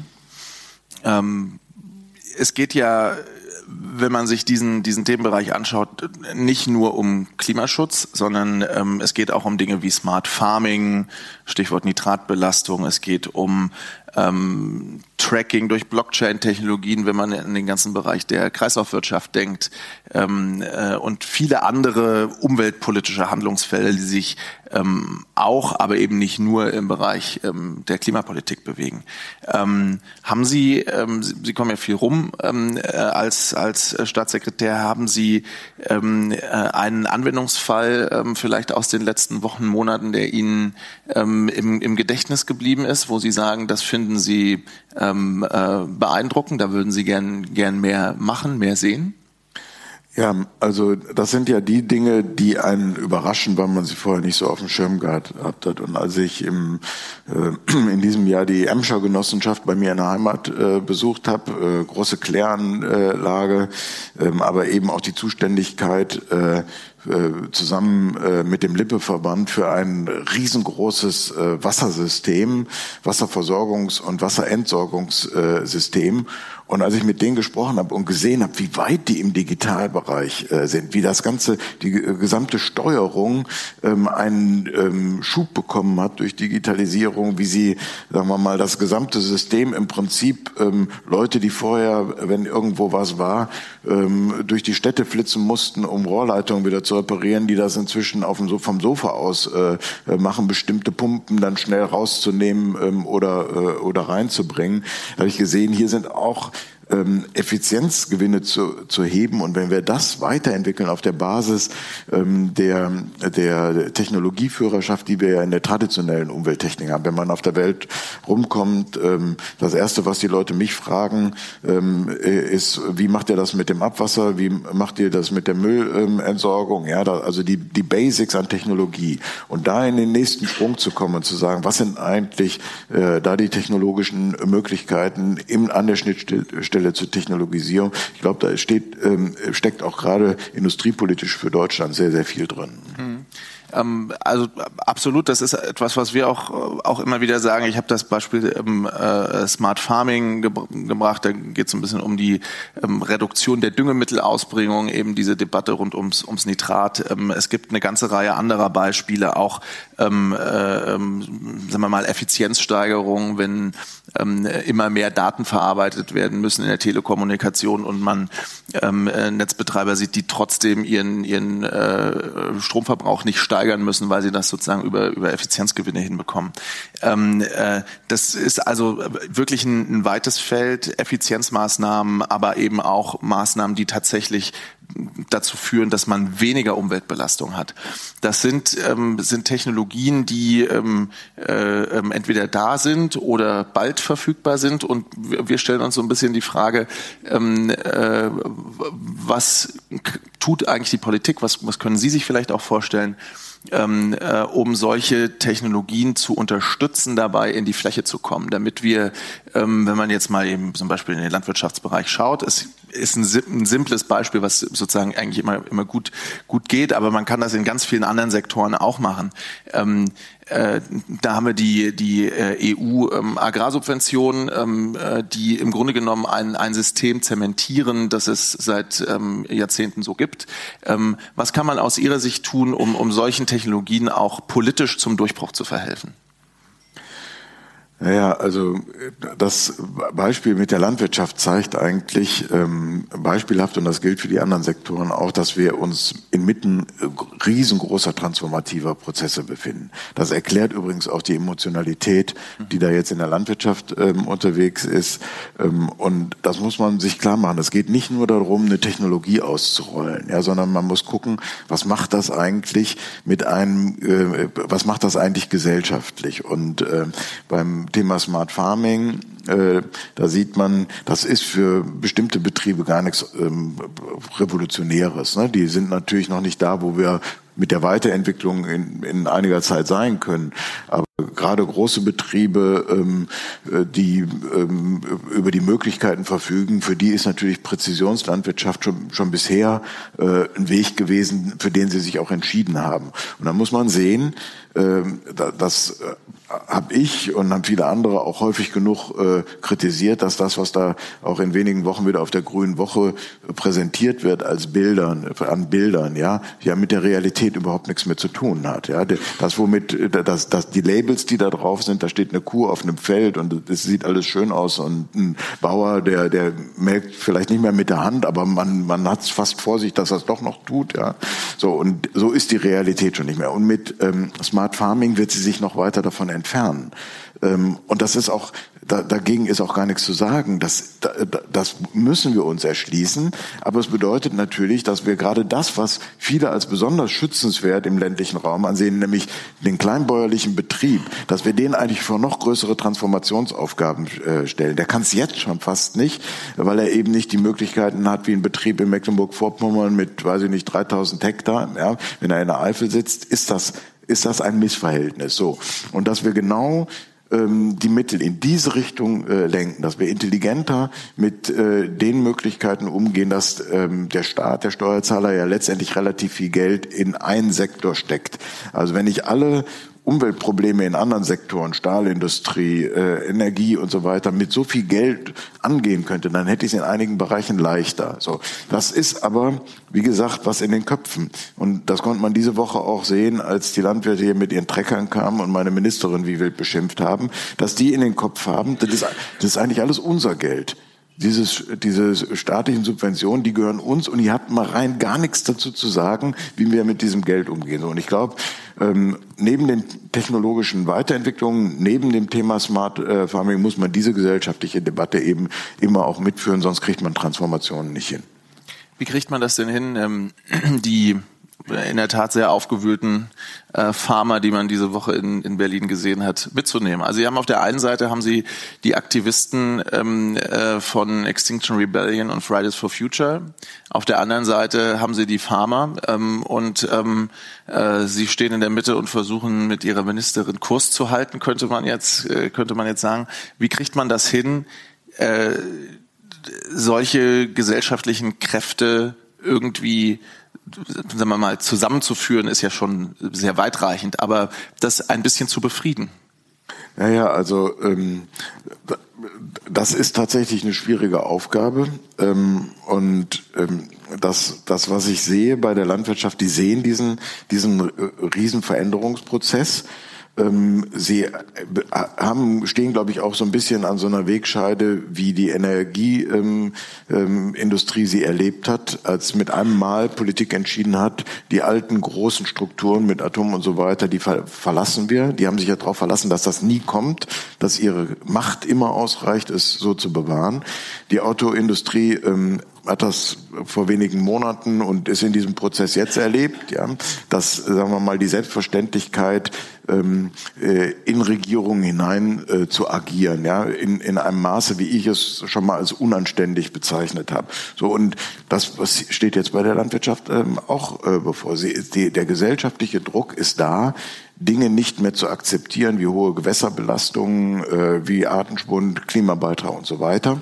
Ähm, es geht ja, wenn man sich diesen diesen Themenbereich anschaut, nicht nur um Klimaschutz, sondern ähm, es geht auch um Dinge wie Smart Farming, Stichwort Nitratbelastung. Es geht um ähm, Tracking durch Blockchain-Technologien, wenn man in den ganzen Bereich der Kreislaufwirtschaft denkt, ähm, äh, und viele andere umweltpolitische Handlungsfelder, die sich ähm, auch, aber eben nicht nur im Bereich ähm, der Klimapolitik bewegen. Ähm, haben Sie, ähm, Sie, Sie kommen ja viel rum ähm, äh, als als als Staatssekretär, haben Sie ähm, einen Anwendungsfall ähm, vielleicht aus den letzten Wochen, Monaten, der Ihnen ähm, im, im Gedächtnis geblieben ist, wo Sie sagen, das finden Sie ähm, äh, beeindruckend, da würden Sie gern, gern mehr machen, mehr sehen? Ja, also das sind ja die Dinge, die einen überraschen, weil man sie vorher nicht so auf dem Schirm gehabt hat. Und als ich im, äh, in diesem Jahr die Emscher Genossenschaft bei mir in der Heimat äh, besucht habe, äh, große Kläranlage, äh, aber eben auch die Zuständigkeit äh, zusammen äh, mit dem Lippe-Verband für ein riesengroßes äh, Wassersystem, Wasserversorgungs- und Wasserentsorgungssystem. Und als ich mit denen gesprochen habe und gesehen habe, wie weit die im Digitalbereich äh, sind, wie das ganze, die äh, gesamte Steuerung ähm, einen ähm, Schub bekommen hat durch Digitalisierung, wie sie, sagen wir mal, das gesamte System im Prinzip ähm, Leute, die vorher, wenn irgendwo was war, ähm, durch die Städte flitzen mussten, um Rohrleitungen wieder zu reparieren, die das inzwischen auf dem, vom Sofa aus äh, machen, bestimmte Pumpen dann schnell rauszunehmen ähm, oder, äh, oder reinzubringen. Da habe ich gesehen, hier sind auch ähm, Effizienzgewinne zu, zu heben. Und wenn wir das weiterentwickeln auf der Basis ähm, der, der Technologieführerschaft, die wir ja in der traditionellen Umwelttechnik haben, wenn man auf der Welt rumkommt, ähm, das Erste, was die Leute mich fragen, ähm, ist, wie macht ihr das mit dem Abwasser, wie macht ihr das mit der Müllentsorgung, ja, da, also die, die Basics an Technologie. Und da in den nächsten Sprung zu kommen und zu sagen, was sind eigentlich äh, da die technologischen Möglichkeiten im, an der Schnittstelle zur Technologisierung. Ich glaube, da steht, ähm, steckt auch gerade industriepolitisch für Deutschland sehr, sehr viel drin. Mhm. Also absolut, das ist etwas, was wir auch auch immer wieder sagen. Ich habe das Beispiel ähm, äh, Smart Farming ge- gebracht. Da geht es ein bisschen um die ähm, Reduktion der Düngemittelausbringung, eben diese Debatte rund ums, ums Nitrat. Ähm, es gibt eine ganze Reihe anderer Beispiele, auch ähm, äh, ähm, sagen wir mal Effizienzsteigerung, wenn ähm, immer mehr Daten verarbeitet werden müssen in der Telekommunikation und man ähm, äh, Netzbetreiber sieht, die trotzdem ihren ihren äh, Stromverbrauch nicht steigern müssen, weil sie das sozusagen über über Effizienzgewinne hinbekommen. Ähm, äh, das ist also wirklich ein, ein weites Feld, Effizienzmaßnahmen, aber eben auch Maßnahmen, die tatsächlich dazu führen, dass man weniger Umweltbelastung hat. Das sind ähm, sind Technologien, die ähm, äh, entweder da sind oder bald verfügbar sind, und wir stellen uns so ein bisschen die Frage, ähm, äh, was tut eigentlich die Politik, was was können Sie sich vielleicht auch vorstellen, ähm, äh, um solche Technologien zu unterstützen, dabei in die Fläche zu kommen, damit wir, ähm, wenn man jetzt mal eben zum Beispiel in den Landwirtschaftsbereich schaut, es ist ein, ein simples Beispiel, was sozusagen eigentlich immer immer gut gut geht, aber man kann das in ganz vielen anderen Sektoren auch machen. Ähm, äh, da haben wir die die äh, E U-Agrarsubventionen, ähm, äh, die im Grunde genommen ein ein System zementieren, das es seit ähm, Jahrzehnten so gibt. Ähm, was kann man aus Ihrer Sicht tun, um um solchen Technologien auch politisch zum Durchbruch zu verhelfen? Naja, also das Beispiel mit der Landwirtschaft zeigt eigentlich ähm, beispielhaft, und das gilt für die anderen Sektoren auch, dass wir uns inmitten riesengroßer transformativer Prozesse befinden. Das erklärt übrigens auch die Emotionalität, die da jetzt in der Landwirtschaft ähm, unterwegs ist. Ähm, und das muss man sich klar machen. Es geht nicht nur darum, eine Technologie auszurollen, ja, sondern man muss gucken, was macht das eigentlich mit einem, äh, was macht das eigentlich gesellschaftlich? Und äh, beim Thema Smart Farming, äh, da sieht man, das ist für bestimmte Betriebe gar nichts ähm, Revolutionäres. Ne? Die sind natürlich noch nicht da, wo wir mit der Weiterentwicklung in, in einiger Zeit sein können. Aber gerade große Betriebe, ähm, die ähm, über die Möglichkeiten verfügen, für die ist natürlich Präzisionslandwirtschaft schon, schon bisher äh, ein Weg gewesen, für den sie sich auch entschieden haben. Und dann muss man sehen, äh, das äh, habe ich und haben viele andere auch häufig genug äh, kritisiert, dass das, was da auch in wenigen Wochen wieder auf der Grünen Woche präsentiert wird als Bildern, an Bildern, ja, ja mit der Realität überhaupt nichts mehr zu tun hat. Ja, das womit, das, das die Labels, die da drauf sind, da steht eine Kuh auf einem Feld und es sieht alles schön aus und ein Bauer, der der melkt vielleicht nicht mehr mit der Hand, aber man man hat es fast vor sich, dass er es doch noch tut. Ja, so und so ist die Realität schon nicht mehr. Und mit ähm, Smart Smart Farming wird sie sich noch weiter davon entfernen. Und das ist auch, dagegen ist auch gar nichts zu sagen. Das, das müssen wir uns erschließen. Aber es bedeutet natürlich, dass wir gerade das, was viele als besonders schützenswert im ländlichen Raum ansehen, nämlich den kleinbäuerlichen Betrieb, dass wir den eigentlich vor noch größere Transformationsaufgaben stellen. Der kann es jetzt schon fast nicht, weil er eben nicht die Möglichkeiten hat, wie ein Betrieb in Mecklenburg-Vorpommern mit, weiß ich nicht, dreitausend Hektar. Ja, wenn er in der Eifel sitzt, ist das, ist das ein Missverhältnis. So. Und dass wir genau die Mittel in diese Richtung äh, lenken, dass wir intelligenter mit äh, den Möglichkeiten umgehen, dass ähm, der Staat, der Steuerzahler ja letztendlich relativ viel Geld in einen Sektor steckt. Also wenn ich alle Umweltprobleme in anderen Sektoren, Stahlindustrie, äh, Energie und so weiter, mit so viel Geld angehen könnte, dann hätte ich es in einigen Bereichen leichter. So, das ist aber, wie gesagt, was in den Köpfen. Und das konnte man diese Woche auch sehen, als die Landwirte hier mit ihren Treckern kamen und meine Ministerin wie wild beschimpft haben, dass die in den Kopf haben, das ist, das ist eigentlich alles unser Geld. Dieses, diese staatlichen Subventionen, die gehören uns und die hatten mal rein gar nichts dazu zu sagen, wie wir mit diesem Geld umgehen. Und ich glaube, ähm, neben den technologischen Weiterentwicklungen, neben dem Thema Smart äh, Farming muss man diese gesellschaftliche Debatte eben immer auch mitführen, sonst kriegt man Transformationen nicht hin. Wie kriegt man das denn hin, ähm, die in der Tat sehr aufgewühlten äh, Farmer, die man diese Woche in, in Berlin gesehen hat, mitzunehmen? Also Sie haben auf der einen Seite haben Sie die Aktivisten ähm, äh, von Extinction Rebellion und Fridays for Future. Auf der anderen Seite haben Sie die Farmer ähm, und ähm, äh, Sie stehen in der Mitte und versuchen mit Ihrer Ministerin Kurs zu halten, könnte man jetzt äh, könnte man jetzt sagen. Wie kriegt man das hin, äh, solche gesellschaftlichen Kräfte irgendwie, sagen wir mal, zusammenzuführen, ist ja schon sehr weitreichend, aber das ein bisschen zu befrieden? Naja, also ähm, das ist tatsächlich eine schwierige Aufgabe ähm, und ähm, das, das, was ich sehe bei der Landwirtschaft, die sehen diesen, diesen riesen Veränderungsprozess. Sie haben, stehen, glaube ich, auch so ein bisschen an so einer Wegscheide, wie die Energieindustrie sie erlebt hat, als mit einem Mal Politik entschieden hat, die alten großen Strukturen mit Atom und so weiter, die verlassen wir. Die haben sich ja darauf verlassen, dass das nie kommt, dass ihre Macht immer ausreicht, es so zu bewahren. Die Autoindustrie ähm, hat das vor wenigen Monaten und ist in diesem Prozess jetzt erlebt, ja, dass, sagen wir mal, die Selbstverständlichkeit ähm, äh, in Regierungen hinein äh, zu agieren, ja, in in einem Maße, wie ich es schon mal als unanständig bezeichnet habe. So, und das was steht jetzt bei der Landwirtschaft ähm, auch äh, bevor. Sie, die, der gesellschaftliche Druck ist da, Dinge nicht mehr zu akzeptieren, wie hohe Gewässerbelastungen, äh, wie Artenschwund, Klimabeitrag und so weiter.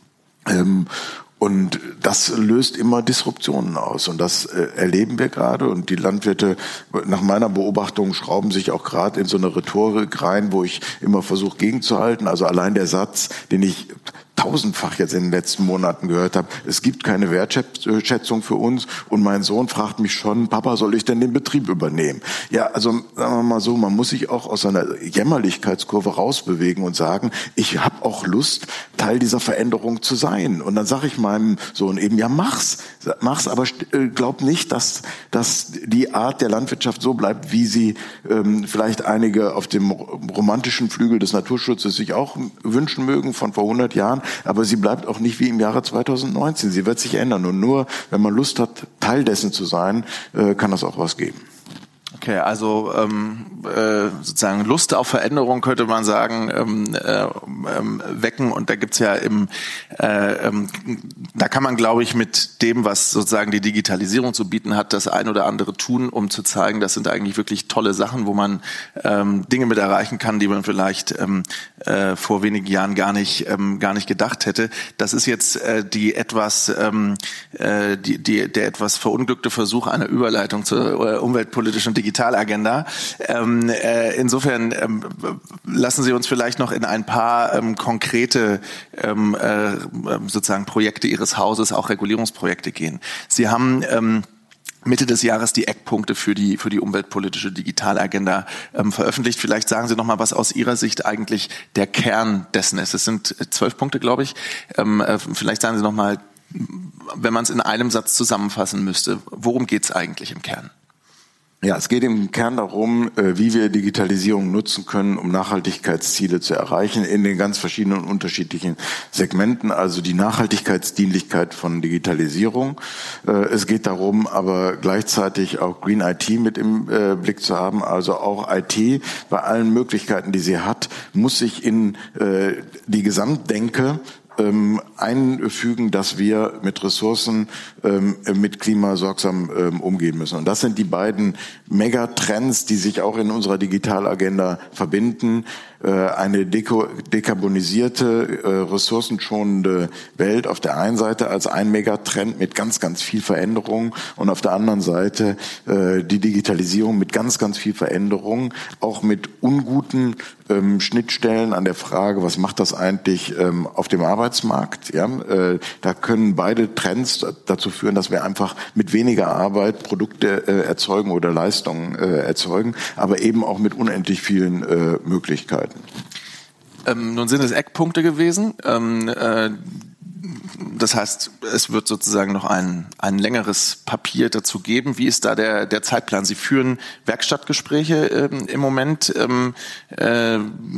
Ähm, Und das löst immer Disruptionen aus. Und das äh, erleben wir gerade. Und die Landwirte, nach meiner Beobachtung, schrauben sich auch gerade in so eine Rhetorik rein, wo ich immer versuche, gegenzuhalten. Also allein der Satz, den ich tausendfach jetzt in den letzten Monaten gehört habe, es gibt keine Wertschätzung für uns und mein Sohn fragt mich schon, Papa, soll ich denn den Betrieb übernehmen? Ja, also sagen wir mal so, man muss sich auch aus einer Jämmerlichkeitskurve rausbewegen und sagen, ich habe auch Lust, Teil dieser Veränderung zu sein. Und dann sage ich meinem Sohn eben, ja, mach's, mach's, aber glaub nicht, dass, dass die Art der Landwirtschaft so bleibt, wie sie ähm, vielleicht einige auf dem romantischen Flügel des Naturschutzes sich auch wünschen mögen von vor hundert Jahren. Aber sie bleibt auch nicht wie im Jahre zweitausendneunzehn. Sie wird sich ändern. Und nur, wenn man Lust hat, Teil dessen zu sein, kann das auch was geben. Okay, also ähm, äh, sozusagen Lust auf Veränderung könnte man sagen, ähm, äh, ähm, wecken. Und da gibt's ja im, äh, ähm, da kann man, glaube ich, mit dem, was sozusagen die Digitalisierung zu bieten hat, das ein oder andere tun, um zu zeigen, das sind eigentlich wirklich tolle Sachen, wo man ähm, Dinge mit erreichen kann, die man vielleicht ähm, äh, vor wenigen Jahren gar nicht ähm, gar nicht gedacht hätte. Das ist jetzt äh, die etwas ähm, äh, die, die der etwas verunglückte Versuch einer Überleitung zur äh, umweltpolitischen Digitalisierung. Digitalagenda. Ähm, äh, insofern ähm, lassen Sie uns vielleicht noch in ein paar ähm, konkrete ähm, äh, sozusagen Projekte Ihres Hauses, auch Regulierungsprojekte gehen. Sie haben ähm, Mitte des Jahres die Eckpunkte für die für die umweltpolitische Digitalagenda ähm, veröffentlicht. Vielleicht sagen Sie noch mal, was aus Ihrer Sicht eigentlich der Kern dessen ist. Es sind zwölf Punkte, glaube ich. Ähm, äh, vielleicht sagen Sie noch mal, wenn man es in einem Satz zusammenfassen müsste, worum geht es eigentlich im Kern? Ja, es geht im Kern darum, wie wir Digitalisierung nutzen können, um Nachhaltigkeitsziele zu erreichen in den ganz verschiedenen und unterschiedlichen Segmenten, also die Nachhaltigkeitsdienlichkeit von Digitalisierung. Es geht darum, aber gleichzeitig auch Green I T mit im Blick zu haben, also auch I T bei allen Möglichkeiten, die sie hat, muss sich in die Gesamtdenke Ähm, einfügen, dass wir mit Ressourcen, ähm, mit Klima sorgsam ähm, umgehen müssen. Und das sind die beiden Megatrends, die sich auch in unserer Digitalagenda verbinden. Äh, eine deko- dekarbonisierte, äh, ressourcenschonende Welt auf der einen Seite als ein Megatrend mit ganz, ganz viel Veränderung und auf der anderen Seite äh, die Digitalisierung mit ganz, ganz viel Veränderung, auch mit unguten ähm, Schnittstellen an der Frage, was macht das eigentlich ähm, auf dem Arbeitsmarkt? Ja, äh, da können beide Trends dazu führen, dass wir einfach mit weniger Arbeit Produkte äh, erzeugen oder Leistungen äh, erzeugen, aber eben auch mit unendlich vielen äh, Möglichkeiten. Ähm, nun sind es Eckpunkte gewesen. Ähm, äh, das heißt, es wird sozusagen noch ein, ein längeres Papier dazu geben. Wie ist da der, der Zeitplan? Sie führen Werkstattgespräche ähm, im Moment. Ähm, äh,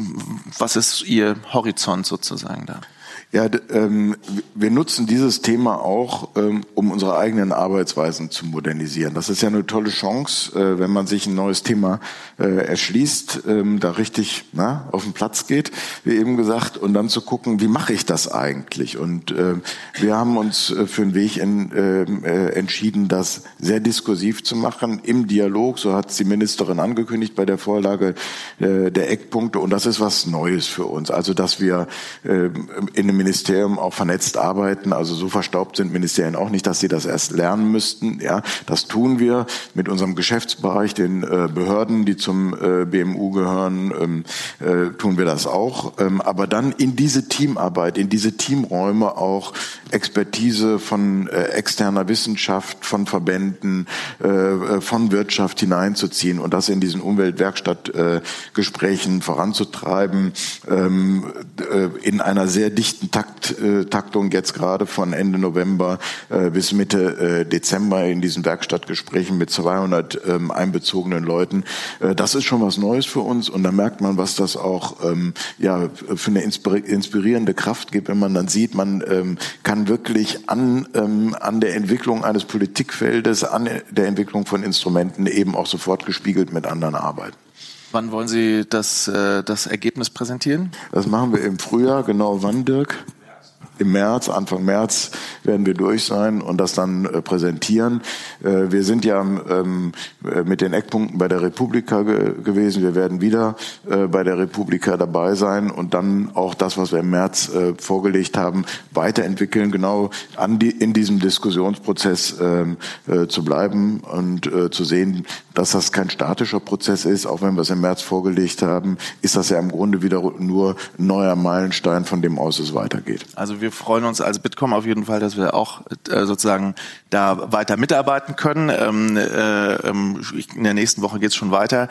was ist Ihr Horizont sozusagen da? Ja, ähm, wir nutzen dieses Thema auch, ähm, um unsere eigenen Arbeitsweisen zu modernisieren. Das ist ja eine tolle Chance, äh, wenn man sich ein neues Thema äh, erschließt, ähm, da richtig na, auf den Platz geht, wie eben gesagt, und dann zu gucken, wie mache ich das eigentlich? Und äh, wir haben uns äh, für einen Weg in, äh, entschieden, das sehr diskursiv zu machen, im Dialog, so hat es die Ministerin angekündigt bei der Vorlage äh, der Eckpunkte. Und das ist was Neues für uns. Also, dass wir äh, in einem Ministerium auch vernetzt arbeiten, also so verstaubt sind Ministerien auch nicht, dass sie das erst lernen müssten. Ja, das tun wir mit unserem Geschäftsbereich, den äh, Behörden, die zum äh, B M U gehören, ähm, äh, tun wir das auch. Ähm, aber dann in diese Teamarbeit, in diese Teamräume auch Expertise von äh, externer Wissenschaft, von Verbänden, äh, von Wirtschaft hineinzuziehen und das in diesen Umweltwerkstattgesprächen äh, voranzutreiben, ähm, äh, in einer sehr dichten Takt, äh, Taktung jetzt gerade von Ende November äh, bis Mitte äh, Dezember in diesen Werkstattgesprächen mit zweihundert ähm, einbezogenen Leuten. Äh, das ist schon was Neues für uns und da merkt man, was das auch ähm, ja für eine inspirierende Kraft gibt, wenn man dann sieht, man ähm, kann wirklich an ähm, an der Entwicklung eines Politikfeldes, an der Entwicklung von Instrumenten eben auch sofort gespiegelt mit anderen arbeiten. Wann wollen Sie das, äh, das Ergebnis präsentieren? Das machen wir im Frühjahr. Genau wann, Dirk? Im März, Anfang März werden wir durch sein und das dann äh, präsentieren. Äh, wir sind ja ähm, mit den Eckpunkten bei der Republika ge- gewesen. Wir werden wieder äh, bei der Republika dabei sein und dann auch das, was wir im März äh, vorgelegt haben, weiterentwickeln, genau an die, in diesem Diskussionsprozess äh, äh, zu bleiben und äh, zu sehen, dass das kein statischer Prozess ist. Auch wenn wir es im März vorgelegt haben, ist das ja im Grunde wieder nur ein neuer Meilenstein, von dem aus es weitergeht. Also wir freuen uns als Bitkom auf jeden Fall, dass wir auch äh, sozusagen da weiter mitarbeiten können. Ähm, äh, in der nächsten Woche geht es schon weiter.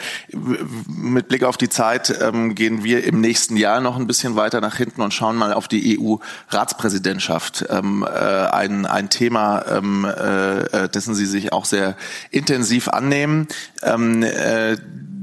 Mit Blick auf die Zeit ähm, gehen wir im nächsten Jahr noch ein bisschen weiter nach hinten und schauen mal auf die E U-Ratspräsidentschaft. Ähm, äh, ein, ein Thema, ähm, äh, dessen Sie sich auch sehr intensiv annehmen. Ähm, äh,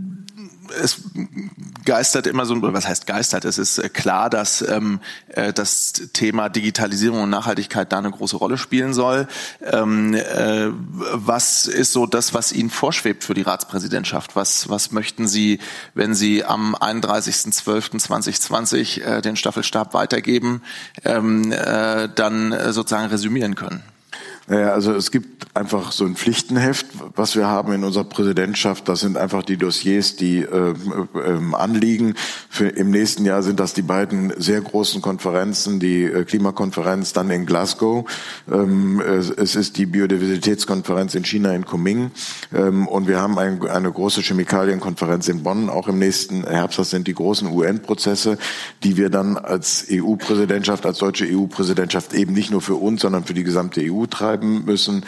es geistert immer so, was heißt geistert? Es ist klar, dass ähm, das Thema Digitalisierung und Nachhaltigkeit da eine große Rolle spielen soll. Ähm, äh, was ist so das, was Ihnen vorschwebt für die Ratspräsidentschaft? Was, was möchten Sie, wenn Sie am einunddreißigsten zwölften zweitausendzwanzig äh, den Staffelstab weitergeben, ähm, äh, dann sozusagen resümieren können? Naja, also es gibt einfach so ein Pflichtenheft, was wir haben in unserer Präsidentschaft. Das sind einfach die Dossiers, die äh, äh, anliegen. Für, im nächsten Jahr sind das die beiden sehr großen Konferenzen, die äh, Klimakonferenz dann in Glasgow. Ähm, es, es ist die Biodiversitätskonferenz in China in Kunming. Ähm, und wir haben ein, eine große Chemikalienkonferenz in Bonn, auch im nächsten Herbst. Das sind die großen U N-Prozesse, die wir dann als E U-Präsidentschaft, als deutsche E U-Präsidentschaft eben nicht nur für uns, sondern für die gesamte E U treiben müssen.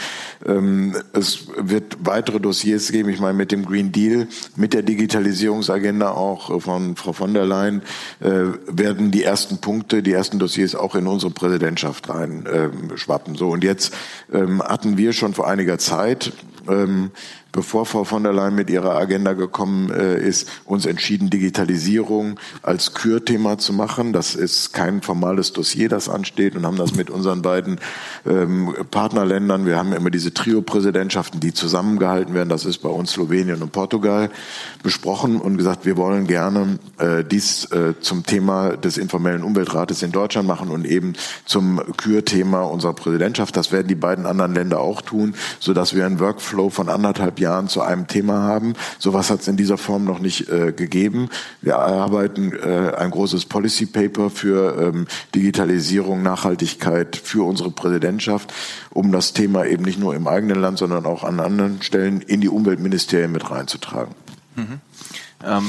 Es wird weitere Dossiers geben, ich meine mit dem Green Deal, mit der Digitalisierungsagenda auch von Frau von der Leyen, werden die ersten Punkte, die ersten Dossiers auch in unsere Präsidentschaft rein schwappen. So, und jetzt hatten wir schon vor einiger Zeit bevor Frau von der Leyen mit ihrer Agenda gekommen äh, ist, uns entschieden, Digitalisierung als Kürthema zu machen. Das ist kein formales Dossier, das ansteht, und haben das mit unseren beiden ähm, Partnerländern, wir haben immer diese Trio-Präsidentschaften, die zusammengehalten werden, das ist bei uns Slowenien und Portugal, besprochen und gesagt, wir wollen gerne äh, dies äh, zum Thema des informellen Umweltrates in Deutschland machen und eben zum Kürthema unserer Präsidentschaft. Das werden die beiden anderen Länder auch tun, sodass wir einen Workflow von anderthalb Jahren zu einem Thema haben. Sowas hat es in dieser Form noch nicht äh, gegeben. Wir erarbeiten äh, ein großes Policy Paper für ähm, Digitalisierung, Nachhaltigkeit für unsere Präsidentschaft, um das Thema eben nicht nur im eigenen Land, sondern auch an anderen Stellen in die Umweltministerien mit reinzutragen. Mhm. Ähm,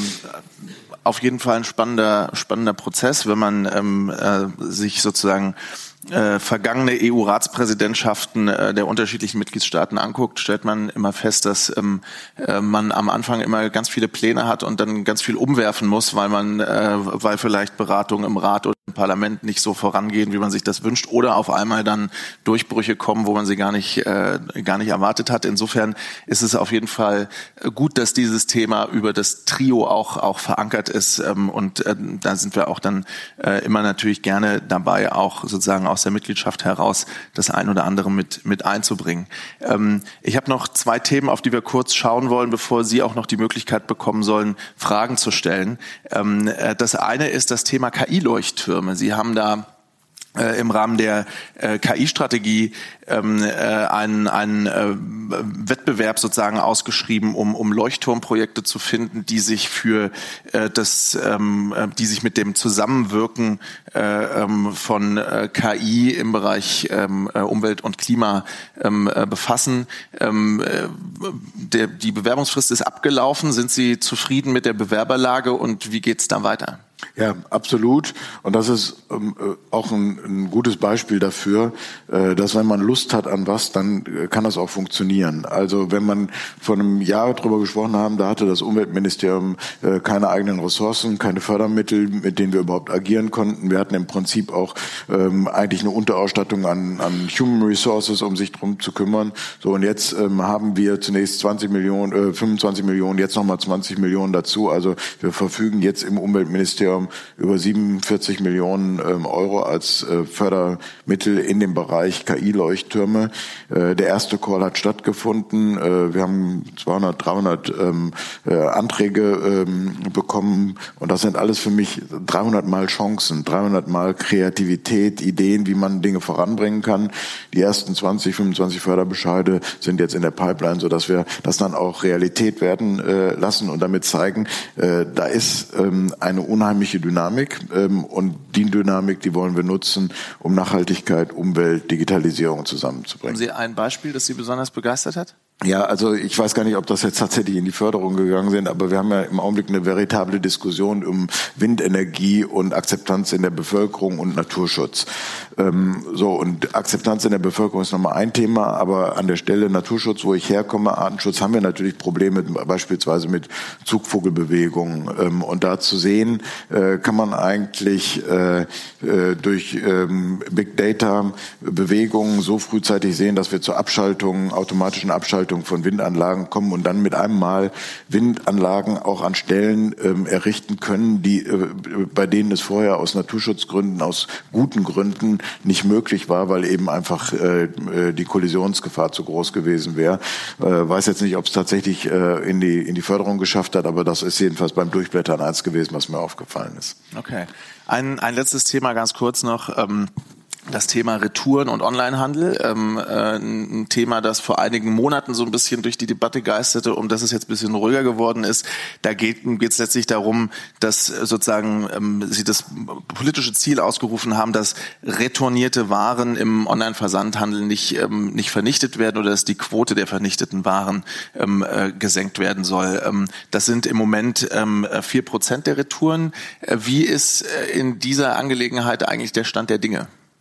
auf jeden Fall ein spannender, spannender Prozess, wenn man ähm, äh, sich sozusagen Äh, vergangene E U-Ratspräsidentschaften äh, der unterschiedlichen Mitgliedstaaten anguckt, stellt man immer fest, dass ähm, äh, man am Anfang immer ganz viele Pläne hat und dann ganz viel umwerfen muss, weil man, äh, weil vielleicht Beratungen im Rat oder im Parlament nicht so vorangehen, wie man sich das wünscht, oder auf einmal dann Durchbrüche kommen, wo man sie gar nicht, äh, gar nicht erwartet hat. Insofern ist es auf jeden Fall gut, dass dieses Thema über das Trio auch, auch verankert ist, ähm, und äh, da sind wir auch dann äh, immer natürlich gerne dabei, auch sozusagen aus der Mitgliedschaft heraus das ein oder andere mit mit einzubringen. Ähm, ich habe noch zwei Themen, auf die wir kurz schauen wollen, bevor Sie auch noch die Möglichkeit bekommen sollen, Fragen zu stellen. Ähm, äh, das eine ist das Thema K I-Leuchttürme. Sie haben da äh, im Rahmen der äh, K I-Strategie ähm, äh, einen, einen äh, Wettbewerb sozusagen ausgeschrieben, um, um Leuchtturmprojekte zu finden, die sich für äh, das, ähm, die sich mit dem Zusammenwirken äh, ähm, von äh, K I im Bereich ähm, Umwelt und Klima ähm, äh, befassen. Ähm, äh, der, die Bewerbungsfrist ist abgelaufen. Sind Sie zufrieden mit der Bewerberlage und wie geht's da weiter? Ja, absolut. Und das ist ähm, auch ein, ein gutes Beispiel dafür, äh, dass wenn man Lust hat an was, dann äh, kann das auch funktionieren. Also wenn man vor einem Jahr drüber gesprochen haben, da hatte das Umweltministerium äh, keine eigenen Ressourcen, keine Fördermittel, mit denen wir überhaupt agieren konnten. Wir hatten im Prinzip auch ähm, eigentlich eine Unterausstattung an, an Human Resources, um sich drum zu kümmern. So, und jetzt ähm, haben wir zunächst zwanzig Millionen, äh, fünfundzwanzig Millionen, jetzt nochmal zwanzig Millionen dazu. Also wir verfügen jetzt im Umweltministerium über siebenundvierzig Millionen ähm, Euro als äh, Fördermittel in dem Bereich K I-Leuchttürme. Äh, der erste Call hat stattgefunden. Äh, wir haben zweihundert, dreihundert ähm, äh, Anträge ähm, bekommen, und das sind alles für mich dreihundert Mal Chancen, dreihundert Mal Kreativität, Ideen, wie man Dinge voranbringen kann. Die ersten zwanzig, fünfundzwanzig Förderbescheide sind jetzt in der Pipeline, sodass wir das dann auch Realität werden äh, lassen und damit zeigen, äh, da ist ähm, eine unheimliche Dynamik, ähm, und die Dynamik, die wollen wir nutzen, um Nachhaltigkeit, Umwelt, Digitalisierung zusammenzubringen. Haben Sie ein Beispiel, das Sie besonders begeistert hat? Ja, also ich weiß gar nicht, ob das jetzt tatsächlich in die Förderung gegangen sind, aber wir haben ja im Augenblick eine veritable Diskussion um Windenergie und Akzeptanz in der Bevölkerung und Naturschutz. Ähm, so, und Akzeptanz in der Bevölkerung ist nochmal ein Thema, aber an der Stelle Naturschutz, wo ich herkomme, Artenschutz, haben wir natürlich Probleme beispielsweise mit Zugvogelbewegungen. Ähm, und da zu sehen, äh, kann man eigentlich äh, äh, durch ähm, Big Data Bewegungen so frühzeitig sehen, dass wir zur Abschaltung, automatischen Abschaltung von Windanlagen kommen und dann mit einem Mal Windanlagen auch an Stellen ähm, errichten können, die äh, bei denen es vorher aus Naturschutzgründen, aus guten Gründen nicht möglich war, weil eben einfach äh, die Kollisionsgefahr zu groß gewesen wäre. Äh, weiß jetzt nicht, ob es tatsächlich äh, in die in die Förderung geschafft hat, aber das ist jedenfalls beim Durchblättern eins gewesen, was mir aufgefallen ist. Okay. Ein ein letztes Thema ganz kurz noch. Ähm Das Thema Retouren und Onlinehandel, ähm, äh, ein Thema, das vor einigen Monaten so ein bisschen durch die Debatte geisterte, um das es jetzt ein bisschen ruhiger geworden ist. Da geht es letztlich darum, dass sozusagen ähm, Sie das politische Ziel ausgerufen haben, dass retournierte Waren im Online-Versandhandel nicht ähm, nicht vernichtet werden oder dass die Quote der vernichteten Waren ähm, äh, gesenkt werden soll. Ähm, das sind im Moment ähm, vier Prozent der Retouren. Äh, wie ist äh, in dieser Angelegenheit eigentlich der Stand der Dinge?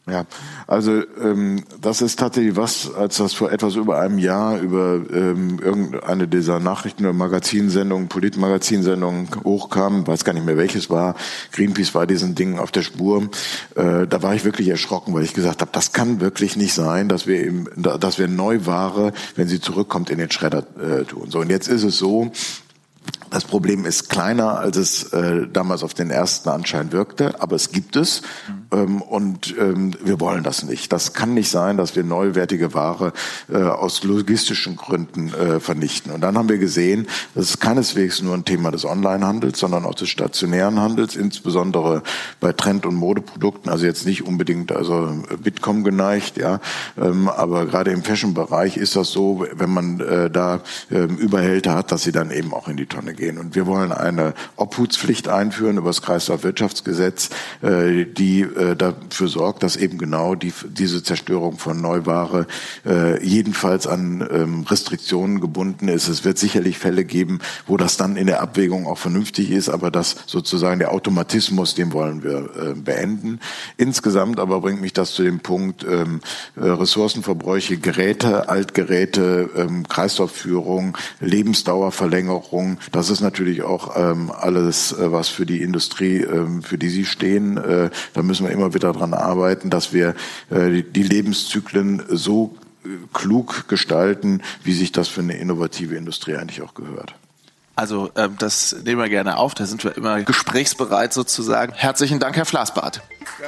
Ja, also ähm, das ist tatsächlich was, als das vor etwas über einem Jahr über ähm, irgendeine dieser Nachrichten- oder Magazinsendungen, Politmagazinsendungen hochkam, weiß gar nicht mehr welches war, Greenpeace war diesen Dingen auf der Spur, äh, da war ich wirklich erschrocken, weil ich gesagt habe, das kann wirklich nicht sein, dass wir eben, dass wir Neuware, wenn sie zurückkommt, in den Schredder äh, tun. So, und jetzt ist es so, das Problem ist kleiner, als es äh, damals auf den ersten Anschein wirkte, aber es gibt es mhm. ähm, und ähm, wir wollen das nicht. Das kann nicht sein, dass wir neuwertige Ware äh, aus logistischen Gründen äh, vernichten. Und dann haben wir gesehen, das ist keineswegs nur ein Thema des Onlinehandels, sondern auch des stationären Handels, insbesondere bei Trend- und Modeprodukten. Also jetzt nicht unbedingt also Bitkom geneigt, ja, ähm, aber gerade im Fashion-Bereich ist das so, wenn man äh, da äh, Überhälter hat, dass sie dann eben auch in die Tonne gehen. Und wir wollen eine Obhutspflicht einführen über das Kreislaufwirtschaftsgesetz, äh, die äh, dafür sorgt, dass eben genau die, diese Zerstörung von Neuware äh, jedenfalls an ähm, Restriktionen gebunden ist. Es wird sicherlich Fälle geben, wo das dann in der Abwägung auch vernünftig ist, aber das sozusagen der Automatismus, den wollen wir äh, beenden. Insgesamt aber bringt mich das zu dem Punkt ähm, äh, Ressourcenverbräuche, Geräte, Altgeräte, ähm, Kreislaufführung, Lebensdauerverlängerung. Das ist natürlich auch ähm, alles, äh, was für die Industrie, ähm, für die Sie stehen. Äh, da müssen wir immer wieder dran arbeiten, dass wir äh, die Lebenszyklen so äh, klug gestalten, wie sich das für eine innovative Industrie eigentlich auch gehört. Also äh, das nehmen wir gerne auf, da sind wir immer gesprächsbereit sozusagen. Herzlichen Dank, Herr Flassbart.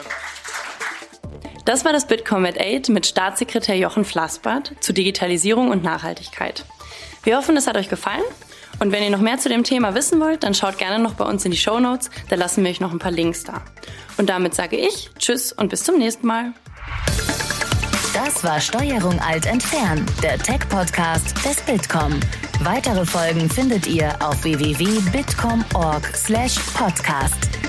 Das war das Bitkom at acht mit Staatssekretär Jochen Flassbart zu Digitalisierung und Nachhaltigkeit. Wir hoffen, es hat euch gefallen. Und wenn ihr noch mehr zu dem Thema wissen wollt, dann schaut gerne noch bei uns in die Shownotes, da lassen wir euch noch ein paar Links da. Und damit sage ich Tschüss und bis zum nächsten Mal. Das war Steuerung Alt entfernen, der Tech-Podcast des Bitkom. Weitere Folgen findet ihr auf w w w punkt bitkom punkt org slash podcast.